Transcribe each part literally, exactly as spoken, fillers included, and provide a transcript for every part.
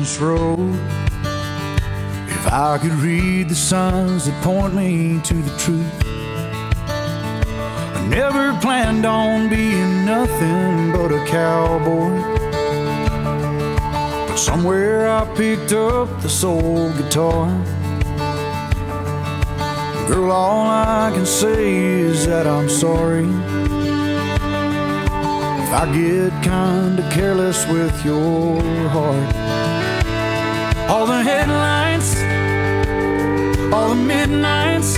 this road. If I could read the signs that point me to the truth, I never planned on being nothing but a cowboy. But somewhere I picked up the soul guitar. Girl, all I can say is that I'm sorry if I get kinda careless with your heart. All the headlights, all the midnights,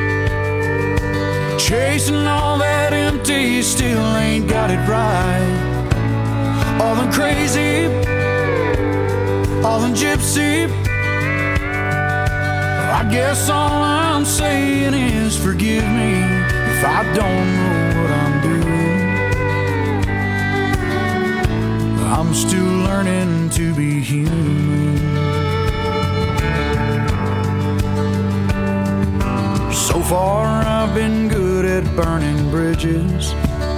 chasing all that empty, still ain't got it right. All the crazy, all the gypsy, I guess all I'm saying is forgive me if I don't know what I'm doing. I'm still learning to be human. So far I've been good at burning bridges.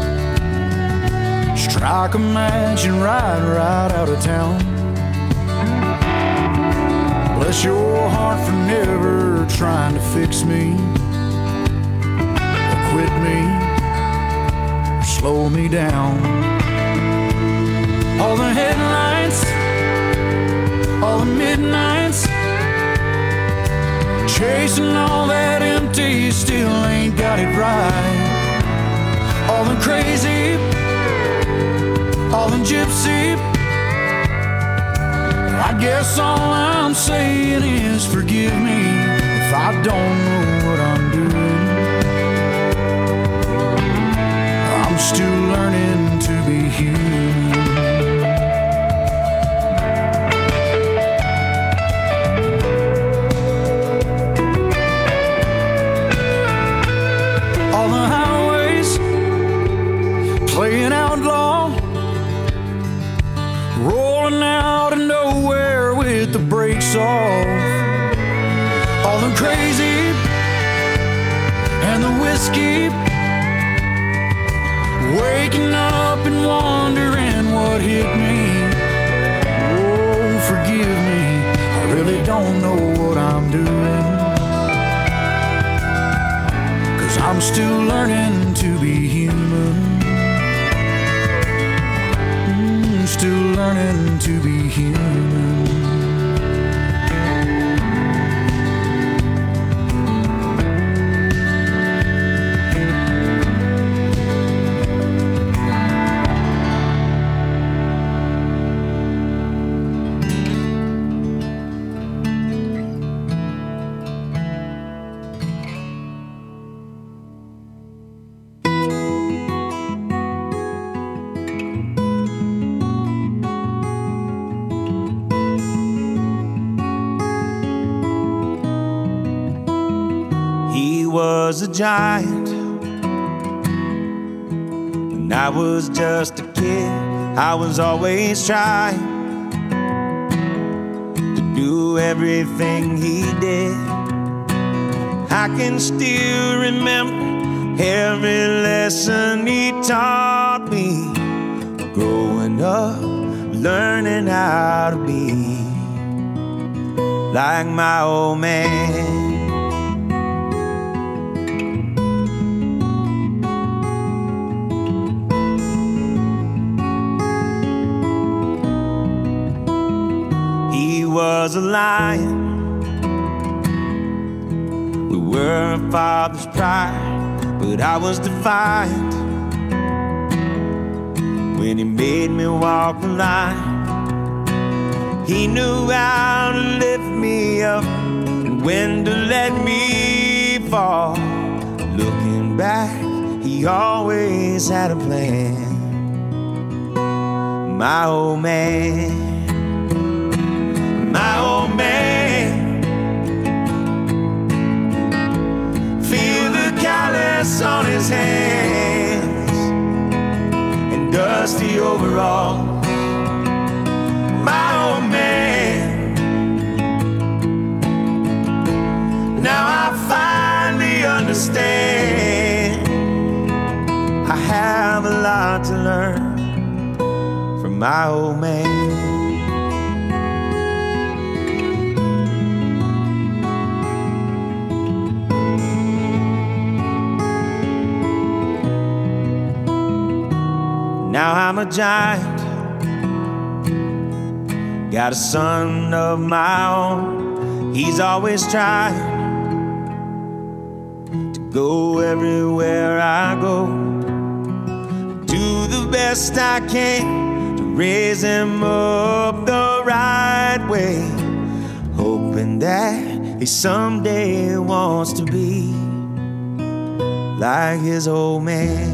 Strike a match and ride right out of town. Bless your heart for never trying to fix me, or quit me, or slow me down. All the headlights, all the midnights, chasing all that empty, still ain't got it right. All the crazy, all the gypsy, I guess all I'm saying is forgive me if I don't know what I'm doing. I'm still learning to be human. All the highways playing outlaw, rolling out of nowhere with the brakes off. All the crazy and the whiskey, waking up and wondering what hit me. Oh, forgive me, I really don't know what I'm doing, 'cause I'm still learning to be human. Still learning to be human. Was a giant when I was just a kid. I was always trying to do everything he did. I can still remember every lesson he taught me. Growing up, learning how to be like my old man. Was a lion. We were a father's pride, but I was defiant when he made me walk the line. He knew how to lift me up and when to let me fall. Looking back, he always had a plan. My old man, my old man, feel the callus on his hands and dusty overalls. My old man, now I finally understand. I have a lot to learn from my old man. I'm a giant. Got a son of my own. He's always trying to go everywhere I go. Do the best I can to raise him up the right way, hoping that he someday wants to be like his old man.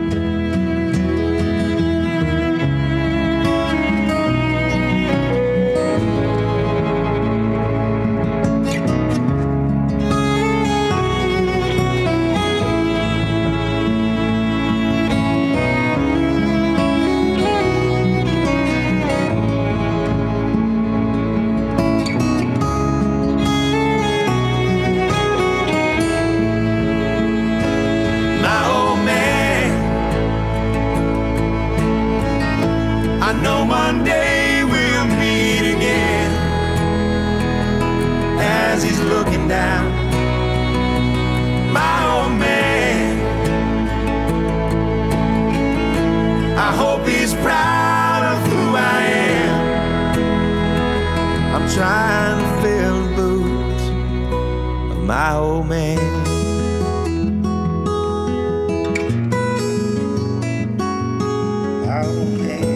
Trying to fill the boots of my old man. My old man.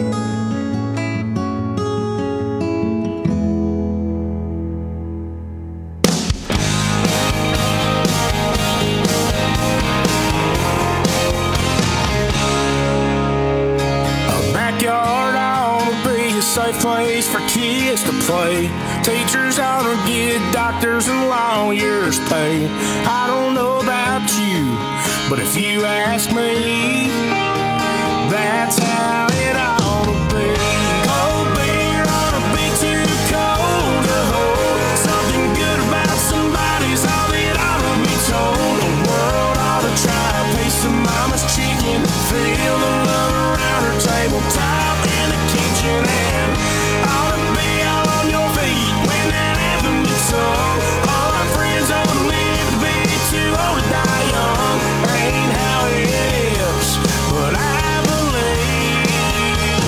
A backyard ought to be a safe place for kids to play. Teachers ought to get doctors and lawyers pay. I don't know about you, but if you ask me, that's how it ought to be. Cold beer ought to be too cold to hold. Something good about somebody's all that ought to be told. The world ought to try to pay some mama's chicken, feel the love around her tabletop in the kitchen, and ought to be all on your feet when that anthem gets sung. All our friends ought to live to be too old to die young. Ain't how it is, but I believe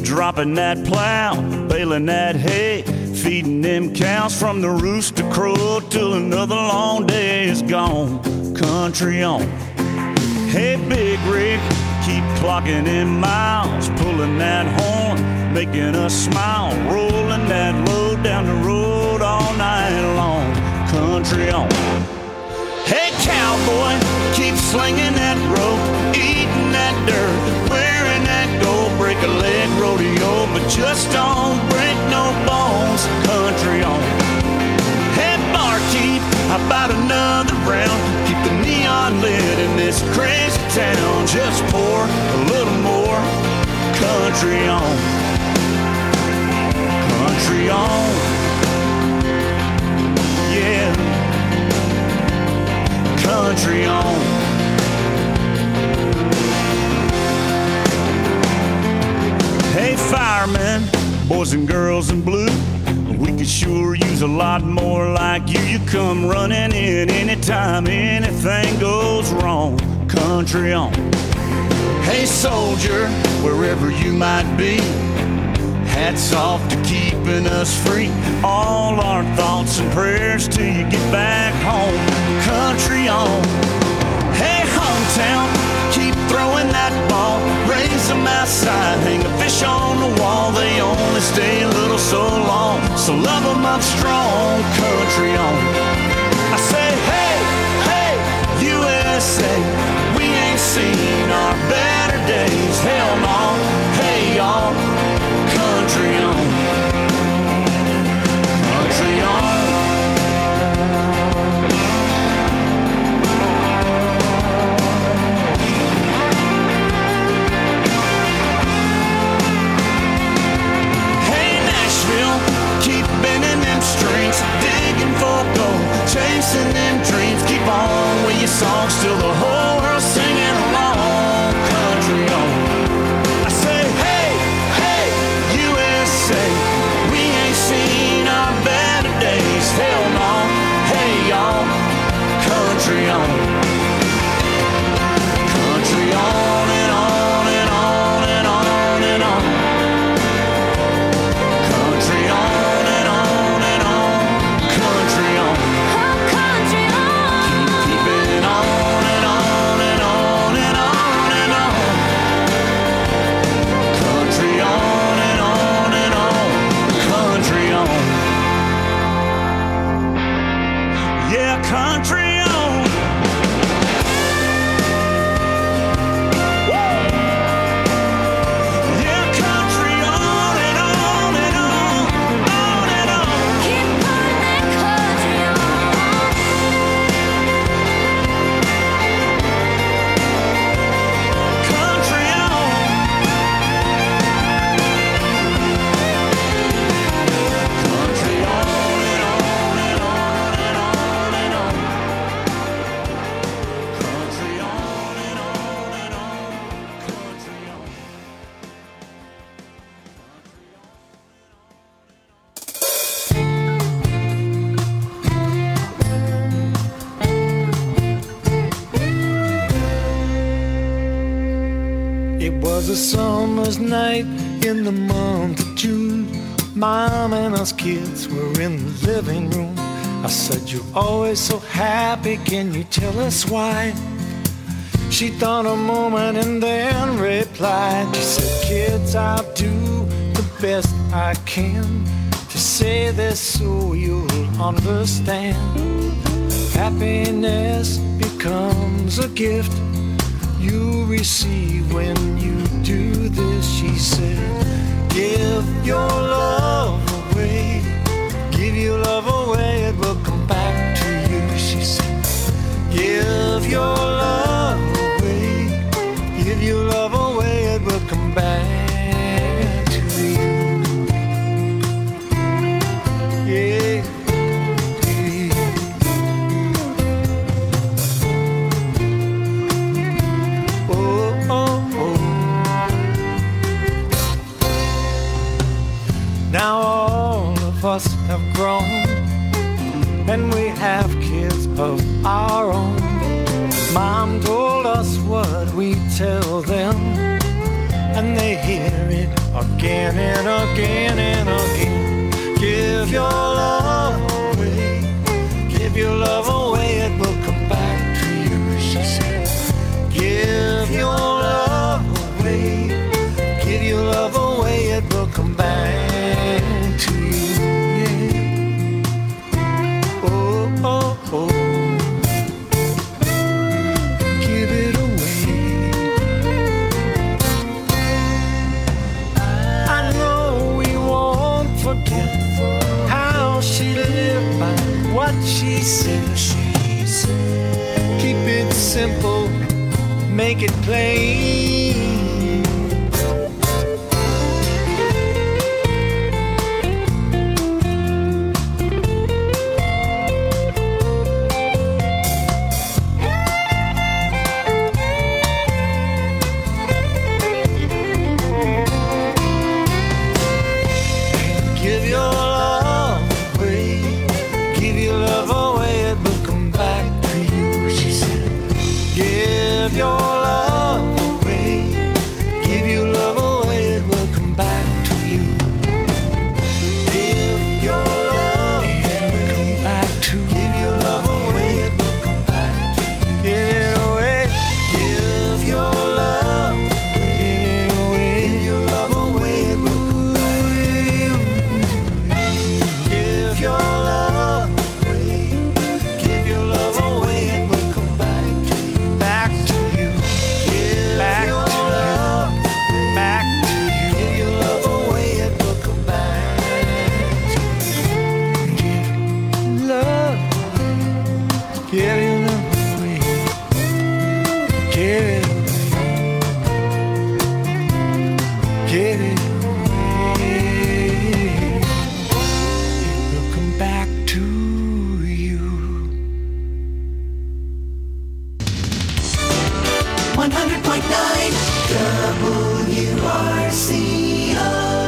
dropping that plow, baling that hay, feeding them cows from the rooster crow till another long day is gone. Country on. Hey, Big Rig, keep clocking in miles, pulling that horn, making us smile, rolling that load down the road all night long. Country on. Hey, cowboy, keep slinging that rope, eating that dirt, wearing that gold, break a leg rodeo, but just don't break no bones. Country on. Hey, barkeep, how about another round? Keep the neon lit in this crazy town. Just pour a little more. Country on. Country on. Yeah. Country on. Hey, firemen, boys and girls in blue, we could sure use a lot more like you. You come running in anytime anything goes wrong. Country on. Hey, soldier, wherever you might be, hats off to keeping us free. All our thoughts and prayers till you get back home. Country on. Hey, hometown, keep throwing that ball, raise them outside, hang a fish on the wall. They only stay a little so long, so love them up strong. Country on. I say, hey, hey, U S A, we ain't seen our better days. Hell no, hey y'all. Country on. Country on. Hey, Nashville, keep bending them strings, digging for gold, chasing them dreams. Keep on with your songs till the whole world's singing along. Country on. I say, hey, hey, U S A, we ain't seen our better days. Hell no, hey y'all. Country on. Country on and on and on and on and on. Country on and on and on. Country on. Oh, country on. Keep keeping it on and on and on and on and on. Country on and on and on. Country on. Yeah, country on. Woo! Yeah, country on and on and on, on and on. Keep putting that country on. Country on. Country on and on and on and on and on. Country on and on and on. Country on. It was a summer's night in the month of June. Mom and us kids were in the living room. I said, you're always so happy, can you tell us why? She thought a moment and then replied. She said, kids, I'll do the best I can to say this so you'll understand. Happiness becomes a gift you receive when you do this. She said, give your love away, give your love away, it will come back to you. She said, give your love away, give your love away, it will come back to you. Yeah. Oh, oh, oh. Now all of us have grown, and we have kids of our own. Mom told us what we tell them, and they hear it again and again and again. Give your love away, give your love away, it will come back to you, she said. Give your love away, give your love away, it will come back to you, yeah. Oh, oh, oh. Give it away. I know we won't forget how she lived by what she said. She said, keep it simple, make it plain. Give your love away, give your love away, it will come back to you, she said. Give your love away, give your love away, it will come back to you. Give your love, it will come back to you. Give your love away, it will come back to you. Give it away, give your love, give it away, give your love away, it will come back to you. Give your love away, give your love away, it will come back to you. Back to you. Give back your to love, you. Back to you. Give your love away, it will come back to you. Give love, give your love away, give it away, give it away. It will come back to you. one hundred point nine W R C O.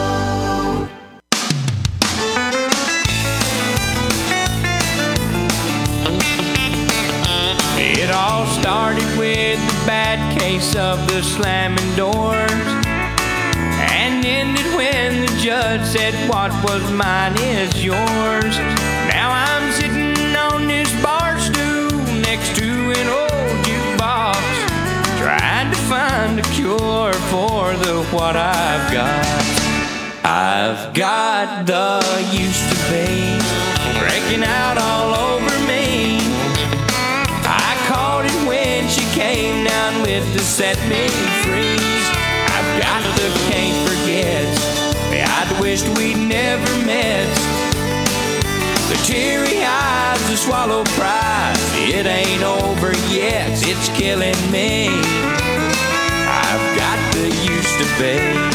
It all started with the bad case of the slamming doors, and ended when the judge said what was mine is yours. Now I'm sitting on this bar stool next to an old jukebox, trying to find a cure for the what I've got. I've got the used to be breaking out all over me. I caught it when she came down with to set me free. I've got the can't forget, I'd wished we'd never met. The teary eyes, the swallow pride, it ain't over yet, it's killing me. I've got the used to be.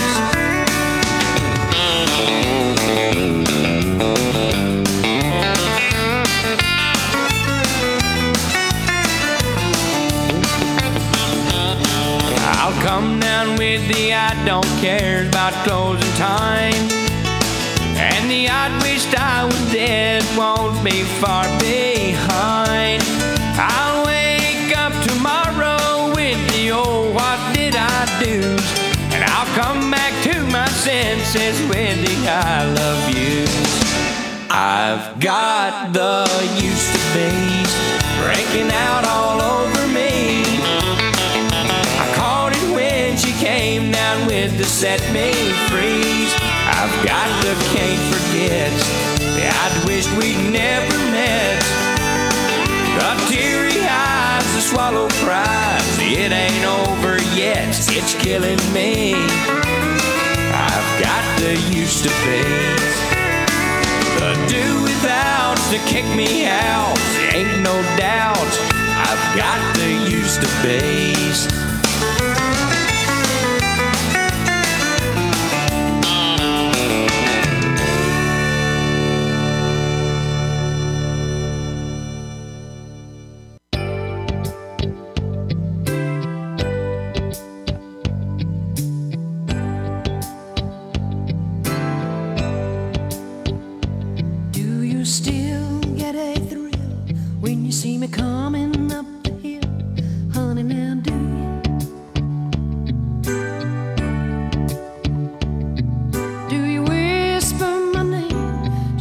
I'll come down with the I don't care about closing time, and the I wished I was dead won't be far behind. I'll wake up tomorrow with the old what did I do, and I'll come back to my senses with the I love you. I've got the used to be breaking out all over me. I caught it when she came down with to set me free. I've got the can't forget, I'd wished we'd never met. The teary eyes, the swallow pride, it ain't over yet, it's killing me. I've got the used to be. The do without to kick me out, ain't no doubt. I've got the used to be's.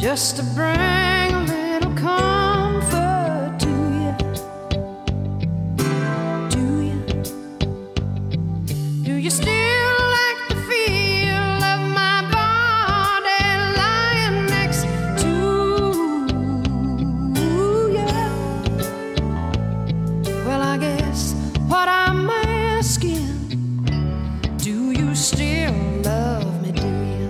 just to bring a little comfort to you. Do you? Do you still like the feel of my body lying next to you? Well, I guess what I'm asking, do you still love me, do you?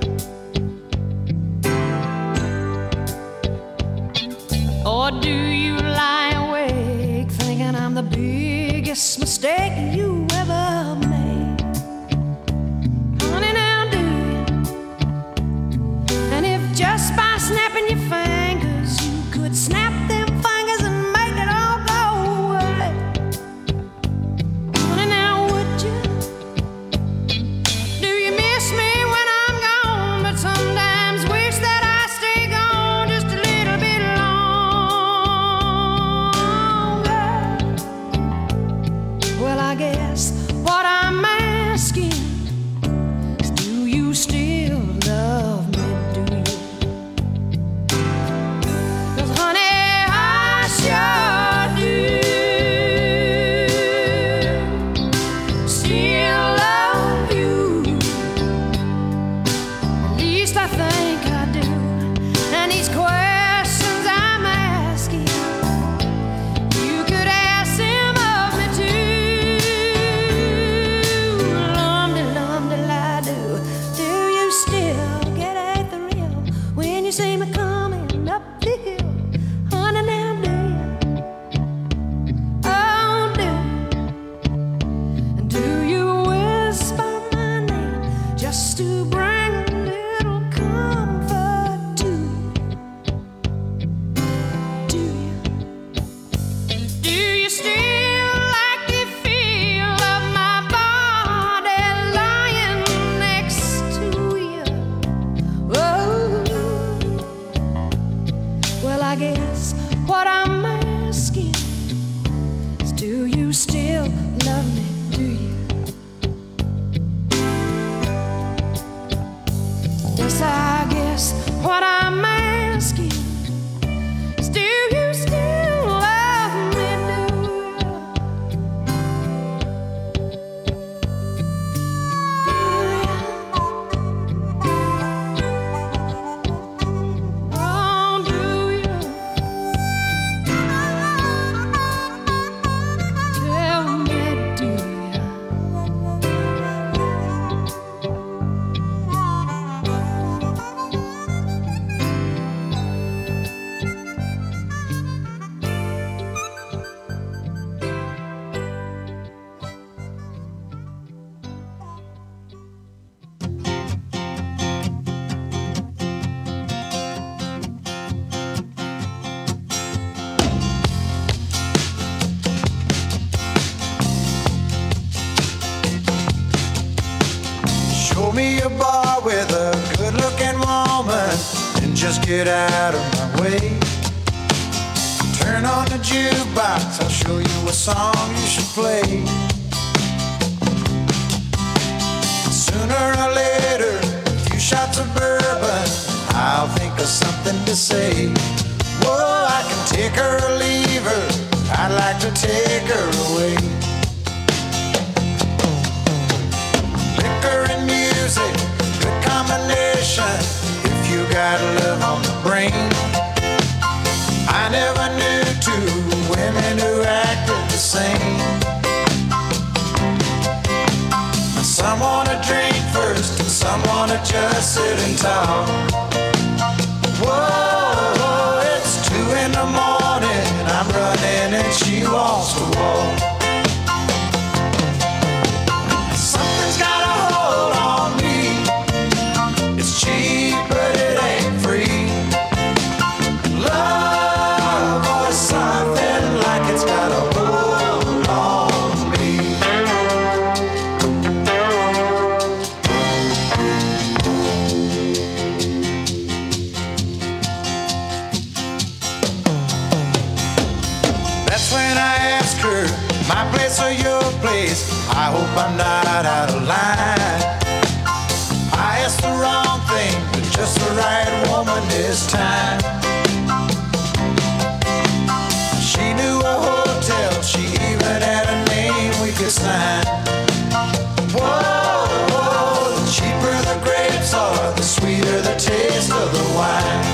Or do you lie awake thinking I'm the biggest mistake you ever made? Honey, now do you? And if just by snapping your fingers you could snap them fingers and make it all go away, honey, now would you? Do you miss me when I'm gone, but sometimes wish that I stay gone just a little bit longer? Well, I guess what I'm asking is, do you still love me, do you? 'Cause honey, I sure do still love you. At least I think I do. And these questions I'm asking, you could ask him of me too. Lum-de-lum-de-la-do. Do you still get a thrill when you see me coming up the hill? Honey, now do you? Oh, do you? And do you whisper my name just to bring a little comfort to you? Do you? Do you still like the feel of my body lying next to you? Oh, well, I guess what I'm asking is, do you still love me, do you? Yes, I guess what I'm asking is, do you still love me, do you? Oh, do you? Tell me, do you? Show me a bar with a good-looking woman and just get out of my way. Turn on the jukebox, I'll show you a song you should play. Sooner or later, a few shots of bourbon, I'll think of something to say. Whoa, I can take her or leave her, I'd like to take her away. Liquor and music, good combination if you got love on the brain. I never knew two women who acted the same. Some wanna drink first and some wanna just sit and talk. Whoa, it's two in the morning, I'm running and she wants to walk. Something's got a hold on me. It's cheap, but it ain't free. Love or something like it's got a hold on me. That's when I ask her, my place or your place, I hope I'm not out of line. I asked the wrong thing, but just the right woman this time. She knew a hotel, she even had a name we could sign. Whoa, whoa, the cheaper the grapes are, the sweeter the taste of the wine.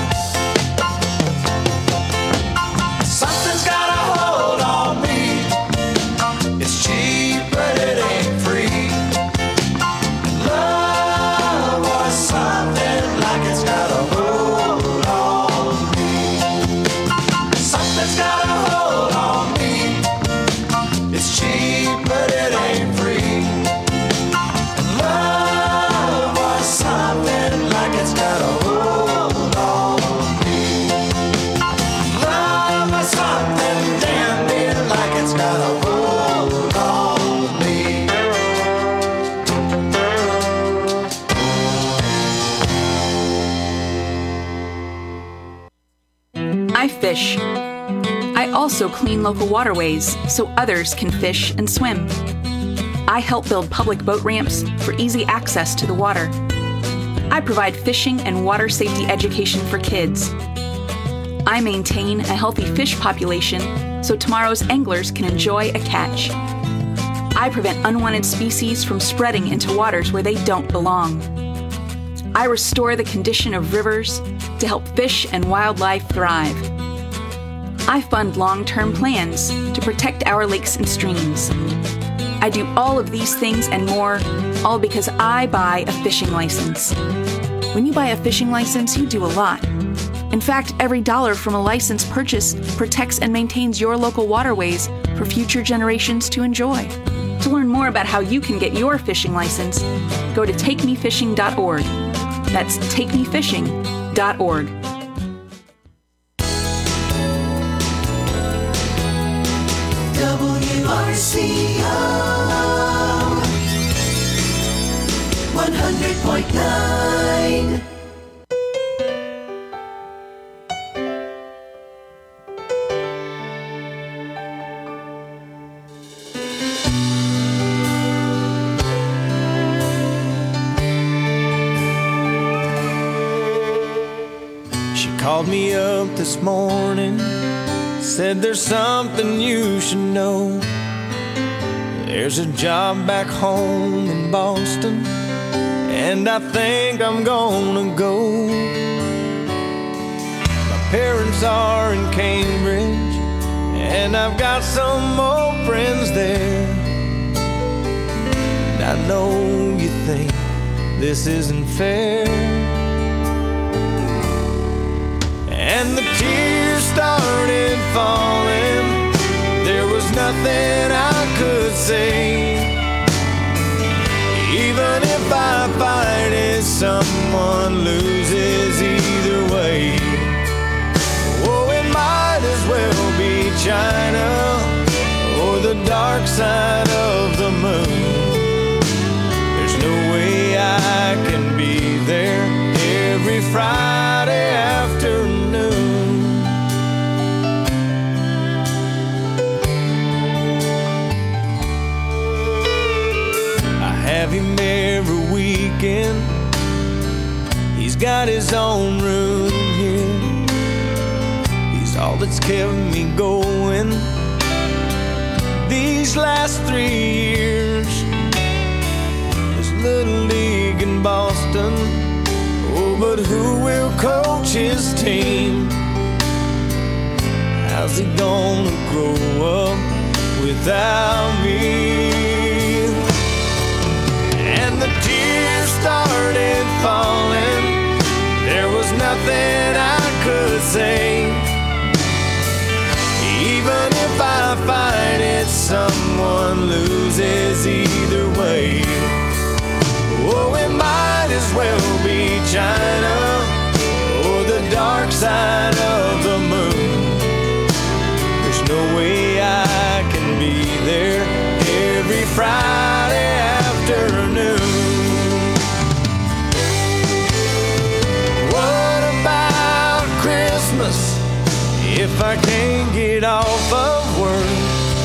Something's got a hold on me. It's cheap, but it ain't free. Love was something like it's got a hold on me. Something's got a hold on me. It's cheap, but it ain't free. Love was something like it's got a hold on me. Love was something damn near like it's got a hold on me. I fish. I also clean local waterways so others can fish and swim. I help build public boat ramps for easy access to the water. I provide fishing and water safety education for kids. I maintain a healthy fish population so tomorrow's anglers can enjoy a catch. I prevent unwanted species from spreading into waters where they don't belong. I restore the condition of rivers to help fish and wildlife thrive. I fund long-term plans to protect our lakes and streams. I do all of these things and more, all because I buy a fishing license. When you buy a fishing license, you do a lot. In fact, every dollar from a license purchase protects and maintains your local waterways for future generations to enjoy. To learn more about how you can get your fishing license, go to take me fishing dot org. That's take me fishing dot org. W R C O one hundred point nine. She called me up this morning, said there's something you should know. There's a job back home in Boston, and I think I'm gonna go. My parents are in Cambridge, and I've got some old friends there. And I know you think this isn't fair, and the tears started falling. There was nothing I could say. Even if I fight it, someone loses either way. Oh, it might as well be China or the dark side of the moon. There's no way I can be there every Friday afternoon. I have him every weekend. He's got his own room here. He's all that's kept me going these last three years. There's Little League in Boston. Oh, but who will coach his team? How's he gonna grow up without me? And the tears started falling. There was nothing I could say. Even if I fight it, someone loses either way. Oh, it might as well be China or the dark side of the moon. There's no way I can be there every Friday afternoon. What about Christmas if I can't get off of work?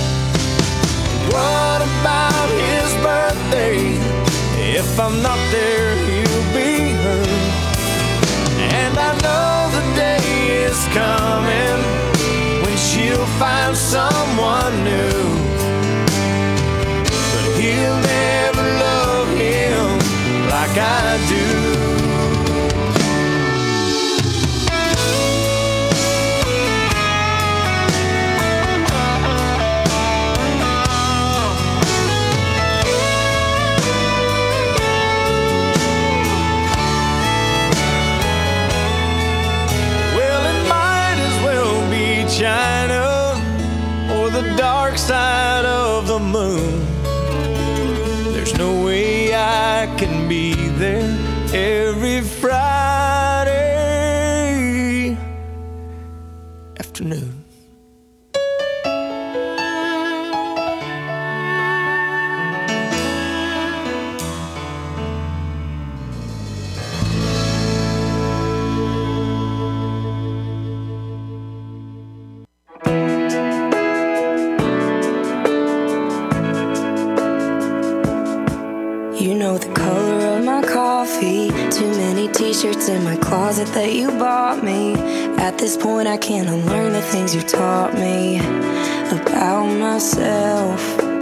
What about his birthday? If I'm not there, he'll be hurt. I know the day is coming when she'll find someone new, but he'll never love him like I do. China or the dark side of the moon. There's no way I can be there every Friday afternoon. You know the color of my coffee. Too many t-shirts in my closet that you bought me. At this point I can't unlearn the things you taught me about myself.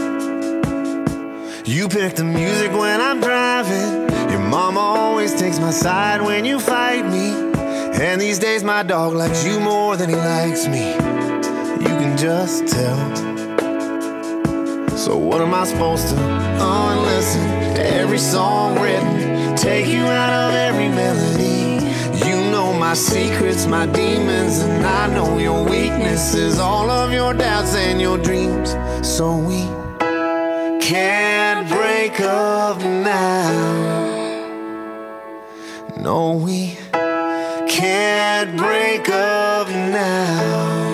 You pick the music when I'm driving. Your mama always takes my side when you fight me. And these days my dog likes you more than he likes me. You can just tell. So what am I supposed to unlisten to every song written, take you out of every melody? You know my secrets, my demons, and I know your weaknesses, all of your doubts and your dreams. So we can't break up now. No, we can't break up now.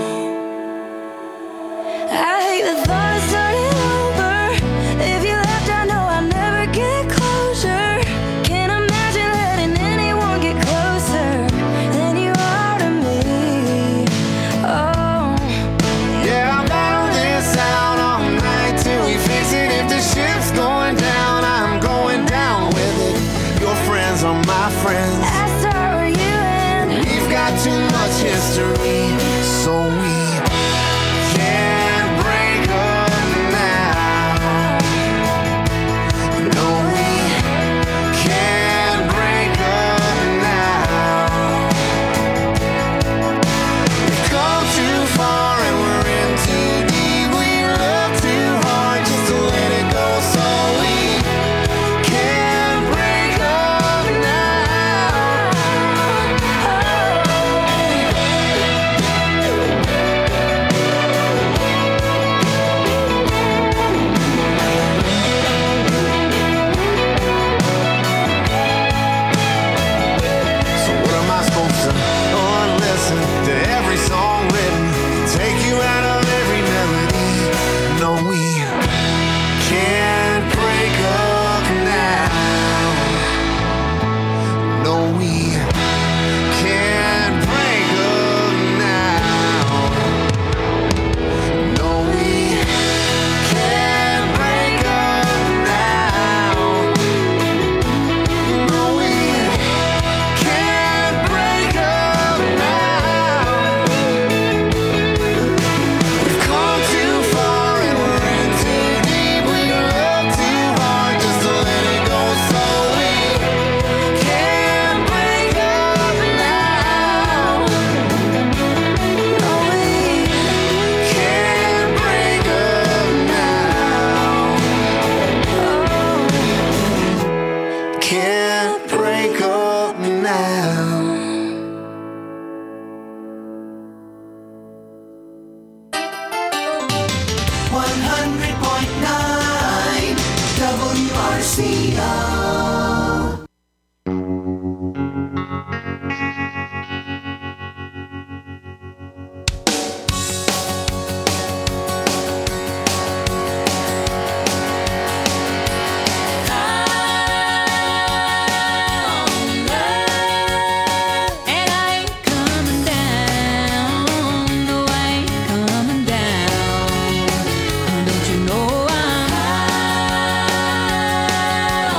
I hate the thought of starting over. If you left, I know I'll never get closure. Can't imagine letting anyone get closer than you are to me. Oh, yeah, I'll battle this out all night till we fix it. If the ship's going down, I'm going down with it. Your friends are my friends. I start where you end. We've got too much history, so we can't break up now. No, we can't break up now. We've come too far and we're in too deep. We love too hard just to let it go, so we can't break up now. So what am I supposed to unlisten to every song written, take you out of every melody? No, we can't break up now. No, we can't break up now. No, we can't break up now. No, we can't break up now. We've come too far and we're in too deep. We love too hard just to let it go, so we can't break up now. no, we Can't break up now. Can't break up now. one hundred point nine W R C O. And I ain't coming down, no, I ain't coming down. Don't you know I'm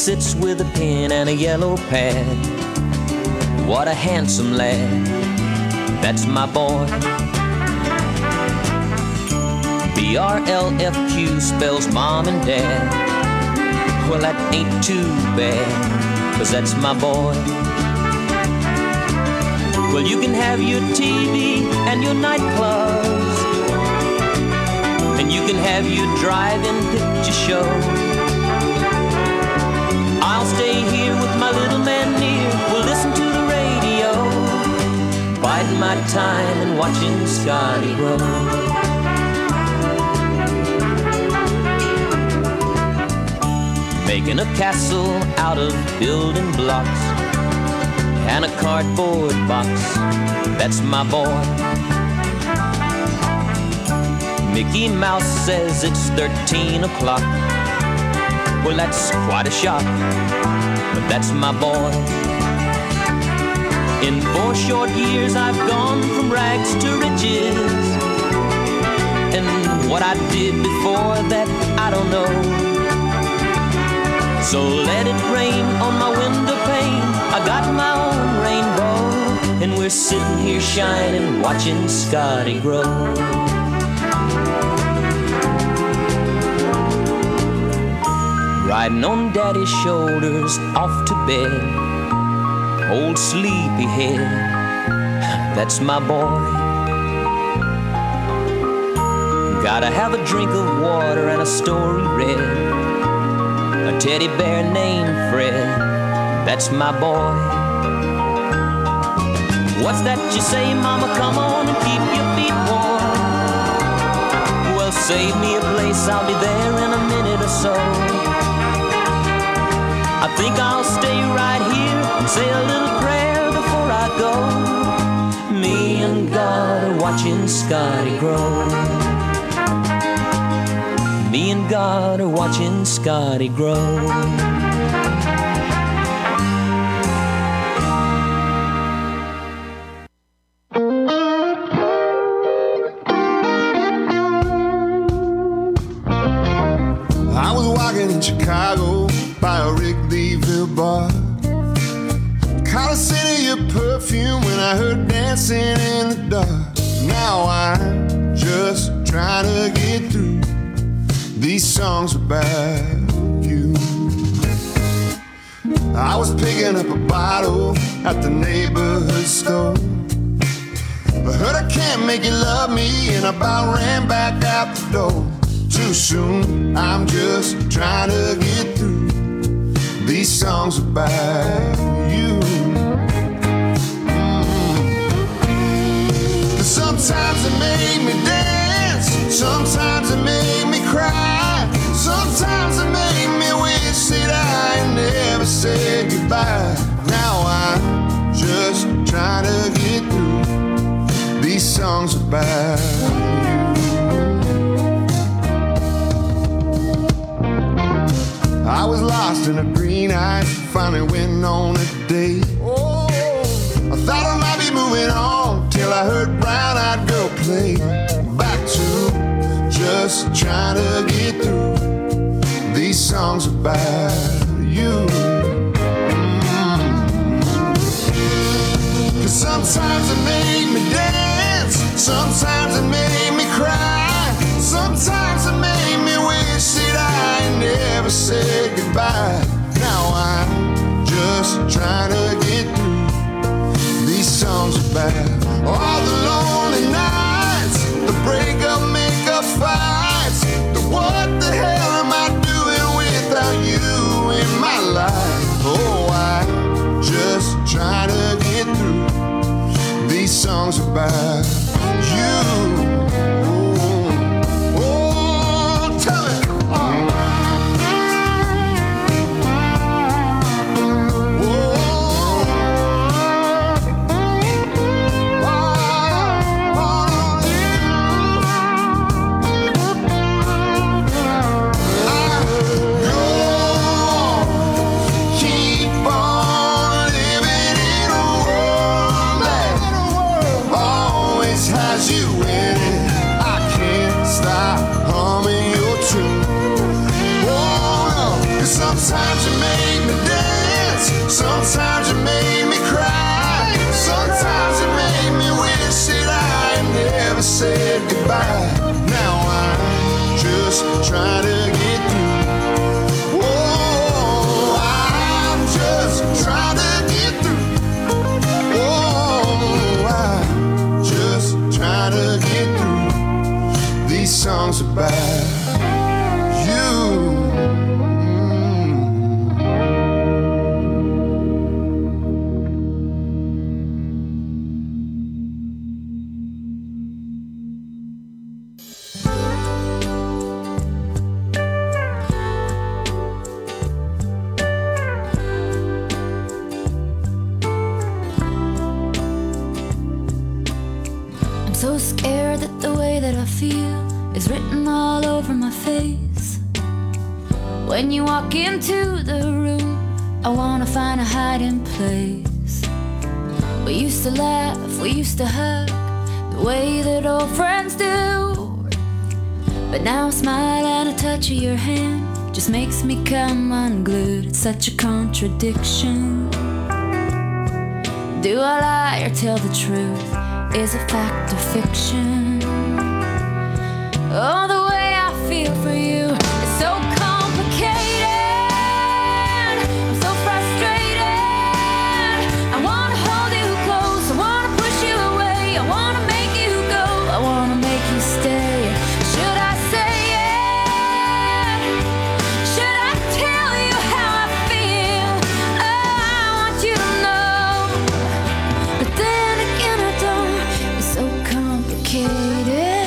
sits with a pen and a yellow pad. What a handsome lad, that's my boy. B R L F Q spells mom and dad. Well, that ain't too bad, 'cause that's my boy. Well, you can have your T V and your nightclubs, and you can have your drive-in picture show. I'll stay here with my little man near. We'll listen to the radio, biding my time and watching Scotty grow. Making a castle out of building blocks and a cardboard box, that's my boy. Mickey Mouse says it's thirteen o'clock. Well, that's quite a shock, but that's my boy. In four short years I've gone from rags to riches, and what I did before that I don't know. So let it rain on my window pane, I got my own rainbow, and we're sitting here shining, watching Scotty grow. Riding on daddy's shoulders, off to bed, old sleepyhead, that's my boy. Gotta have a drink of water and a story read, a teddy bear named Fred, that's my boy. What's that you say, mama? Come on and keep your feet warm. Well, save me a place, I'll be there in a minute or so. I think I'll stay right here and say a little prayer before I go. Me and God are watching Scotty grow. Me and God are watching Scotty grow. I was walking in Chicago by a Wrigleyville bar. Caught a scent of your perfume when I heard dancing in the dark. Now I'm just trying to get through these songs about you. I was picking up a bottle at the neighborhood store. I heard I can't make you love me, and I about ran back out the door. Too soon, I'm just trying to get through these songs about you. Mm. Sometimes it made me dance, sometimes it made me cry, sometimes it made me wish that I never said goodbye. Now I'm just trying to get through these songs about you. I was lost in a green eyes, finally went on a date. Oh, I thought I might be moving on till I heard Brown Eyed Girl play. Back to just trying to get through these songs about you. Mm-hmm. 'Cause sometimes it made me dance, sometimes it made me cry, sometimes it made me wish that I never said goodbye. Now I'm just trying to get through these songs about all the lonely nights, the breakup, makeup fights, the what the hell am I doing without you in my life? Oh, I'm just trying to get through these songs about you. just trying to get through. Oh, I'm just trying to get through. Oh, I'm just trying to get through these songs about you. So scared that the way that I feel is written all over my face. When you walk into the room, I wanna find a hiding place. We used to laugh, we used to hug, the way that old friends do. But now a smile and a touch of your hand just makes me come unglued. It's such a contradiction. Do I lie or tell the truth? Is a fact or fiction? Oh, the way I feel for you is so complicated. I'm so frustrated. I wanna hold you close, I wanna push you away, I wanna make you go, I wanna make you stay. Should I say it? Should I tell you how I feel? Oh, I want you to know, but then again I don't. It's so complicated.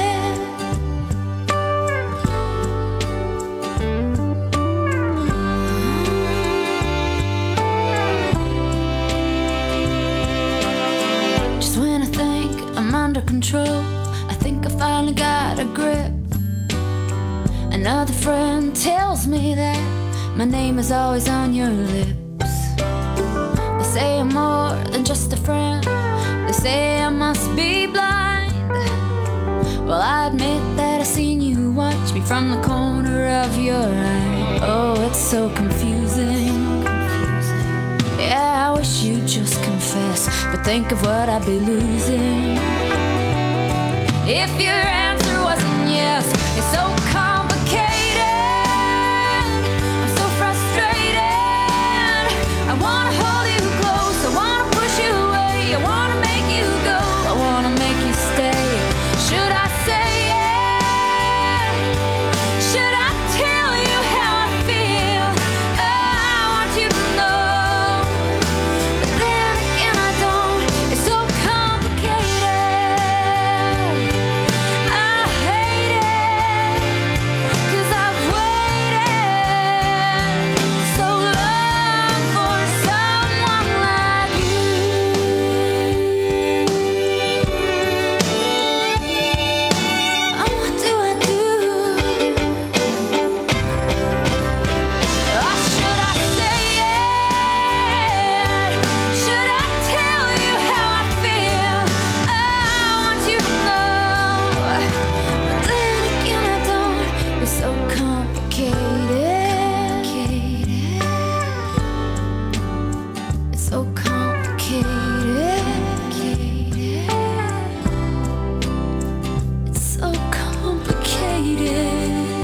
Just when I think I'm under control, I think I finally got a grip. Another friend tells me that my name is always on your lips. They say I'm more than just a friend. They say I must be blind. Well, I admit that I seen you watch me from the corner of your eye. Oh, it's so confusing. Yeah, I wish you'd just confess, but think of what I'd be losing if your answer wasn't yes. It's so complicated. I'm so frustrated. I wanna hold you close, I wanna push you away, I wanna make you go, I wanna make you stay. Should I say it? Should I tell you how I feel? Oh, I want you to know, but then again I don't. It's so complicated. I hate it, 'cause I've waited so long for someone like you. Oh, what do I do? Oh, should I say it? Should I tell you how I feel? Oh, I want you to know, but then again I don't. It's so complicated. It's so complicated. It's so complicated.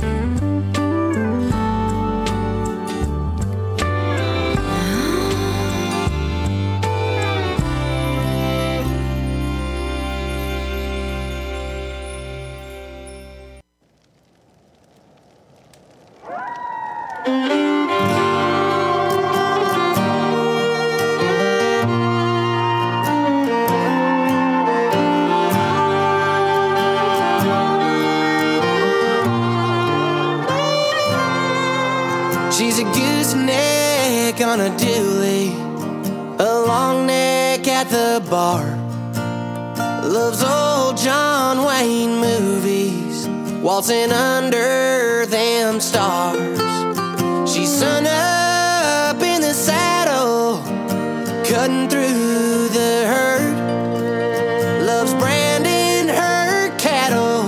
She's a gooseneck on a dually, a long neck at the bar. Loves old John Wayne movies, waltzing under them stars. She's sun up in the saddle, cutting through the herd. Loves branding her cattle,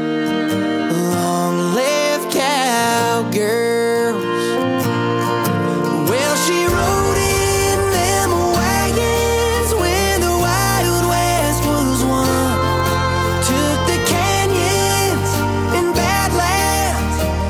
long-lived cowgirls. Well, she rode in them wagons when the Wild West was won. Took the canyons and Badlands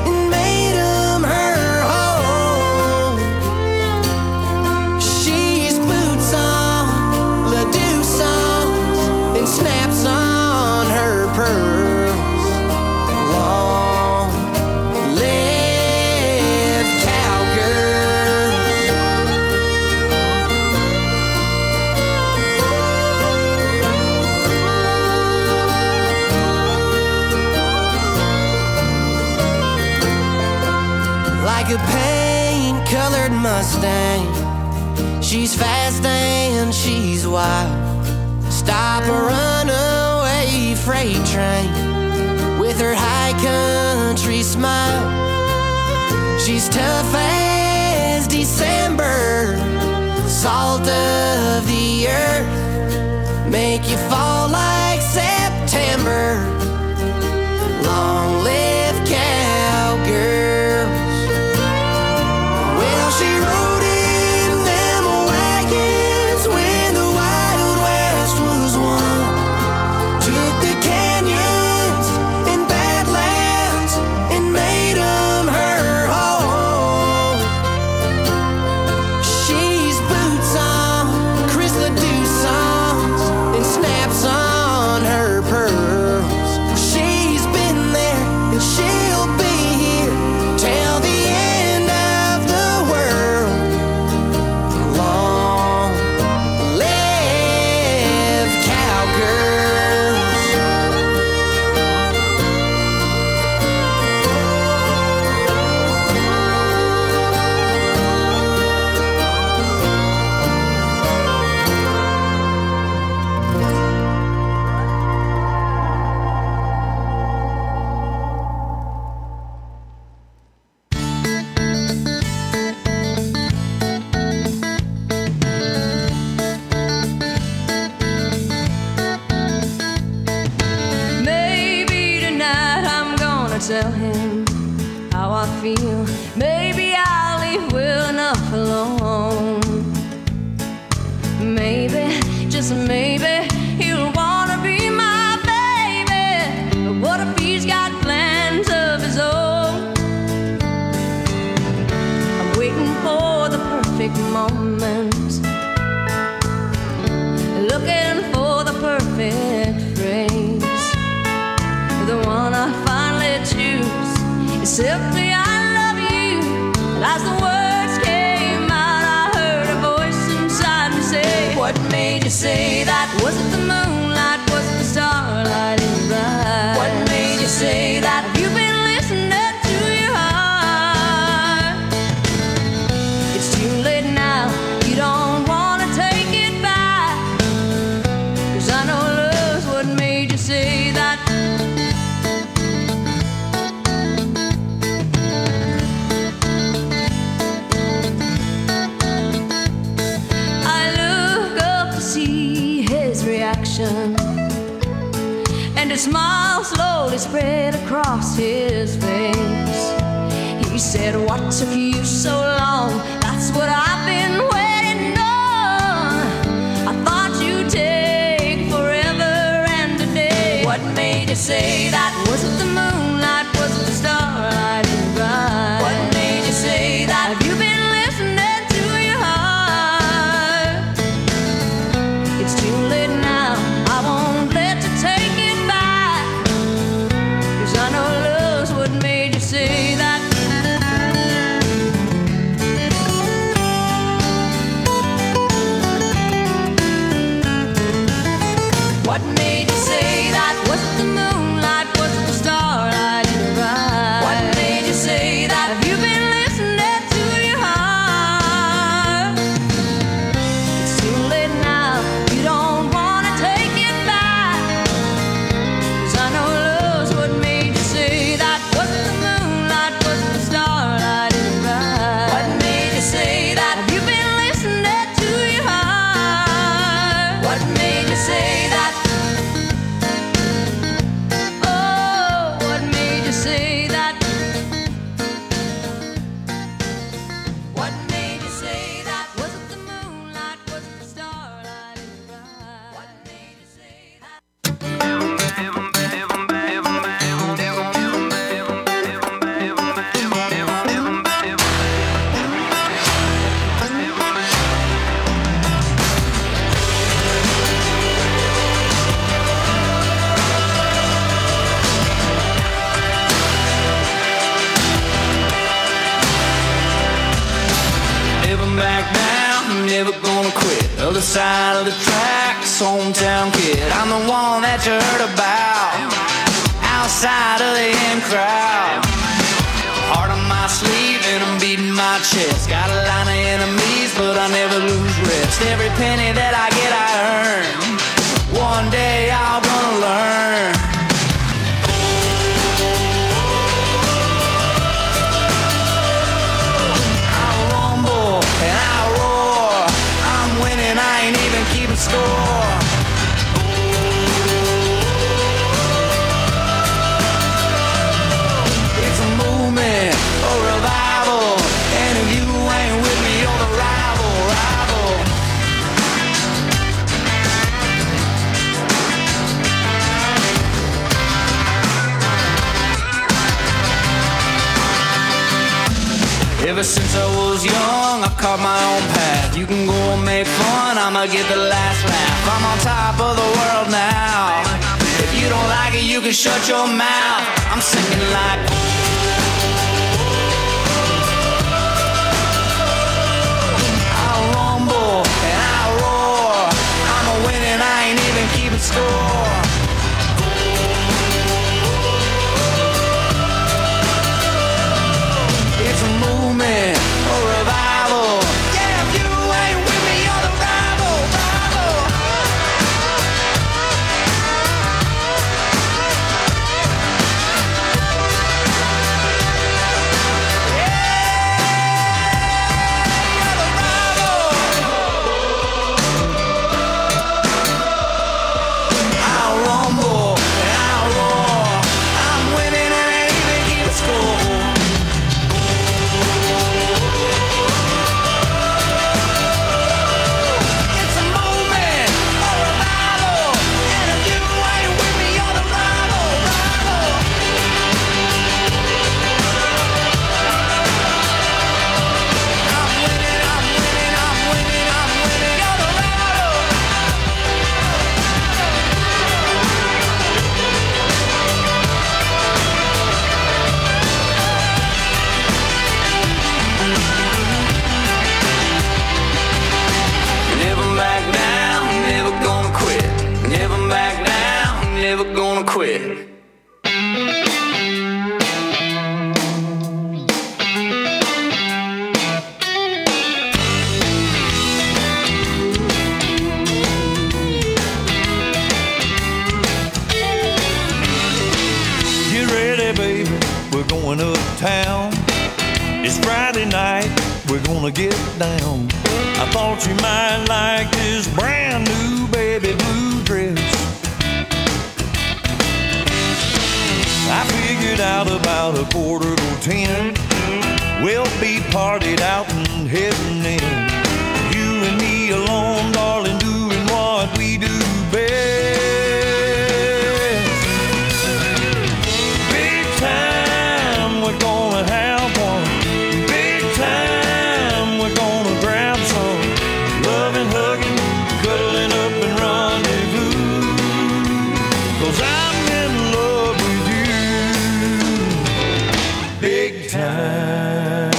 Mustang. She's fast and she's wild. Stop a runaway freight train with her high country smile. She's tough as December, salt of the earth, make you fall like September. Long live cowgirls. Well, she rode in them wagons when the Wild West was won. Took the canyons and badlands and made them her home. She's boots on Chris Ledoux songs and snaps on her pearls. She's been there and she'll be here till the end of the world. Long live cowgirls. Maybe tonight I'm gonna tell him how I feel. Maybe I'll leave well enough alone. Maybe, just maybe, he'll wanna be my baby. But what if he's got plans of his own? I'm waiting for the perfect moment, looking for the perfect phrase. The one I finally choose is simply I love you. And as the words came out, I heard a voice inside me say, what made you say that? Was it the moonlight? Was it the starlight in your eyes? What made you say that? Have you been listening to your heart? It's too late now. You don't wanna take it back, 'cause I know love's what made you say that. I look up to see his reaction, and a smile slowly spread across his face. He said, what took you so long? That's what I've been waiting on. I thought you'd take forever and a day. What made you say that? Was it the moonlight? Was it the starlight in your eyes? What made you say that? Have you been listening to your heart? It's too late now. I won't let you take it back, 'cause I know love's what made you say that. What made you say that? Was it the moonlight? Was it the starlight in your eyes? What made you say that? Have you been listening to your heart? It's too late now. You don't wanna take it back, 'cause I know love's what made you say that. Was it the moonlight? Was it the starlight in your eyes? What made you say that? Have you been listening to your heart? What made you say that? Oh, what made you say that? What made you say that? Was it the moonlight? Was it the starlight in your eyes? What made you say that? Never back down, never gonna quit. Other side of the tracks, hometown kid. I'm the one that you heard about, outside of the in crowd. Heart on my sleeve and I'm beating my chest. Got a line of enemies, but I never lose rest. Every penny that I get, I earn. One day I'm gonna learn. I rumble and I roar. I'm winning, I ain't even keeping score. It's a movement, a revival. And if you ain't with me, you're the rival, rival. Ever since I was young, I caught my own path. You can go and make fun, I'ma get the last laugh. I'm on top of the world now. If you don't like it, you can shut your mouth. I'm singing like I rumble and I roar. I'm a winning, I ain't even keeping score. It's a movement, a revival. Yeah, if you ain't with me, you're the rival, rival. Quit. Get ready, baby, we're going uptown. It's Friday night, we're gonna get down. I thought you might like this brand new baby blue dress. I figured out about a quarter to ten. We'll be partied out and heading in. You and me alone, darling, doing what we do best. Big time, we're gonna have one. Big time, we're gonna grab some. Loving, hugging, cuddling up and rendezvous. 'Cause I'm in love with you. Big time.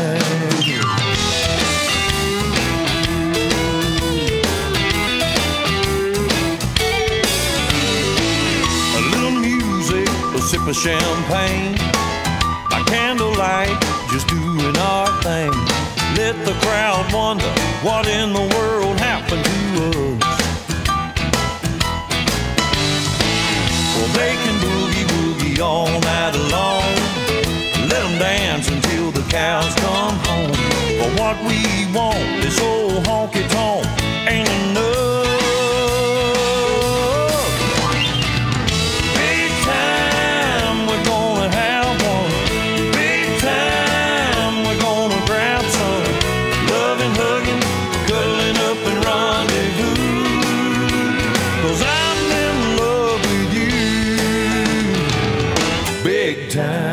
A little music, a sip of champagne. By candlelight, just doing our thing. Let the crowd wonder what in the world happened to us. Well, they can boogie woogie all night long. Let them dance until the cows come home. But what we want, this old honky-tonk ain't enough. Big time, we're gonna have one. Big time, we're gonna grab some. Loving, hugging, cuddling up and rendezvous. 'Cause I'm in love with you. Big time.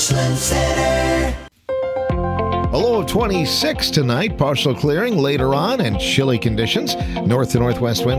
Richland Center. A low of twenty-six tonight, partial clearing later on, and chilly conditions. North to northwest wind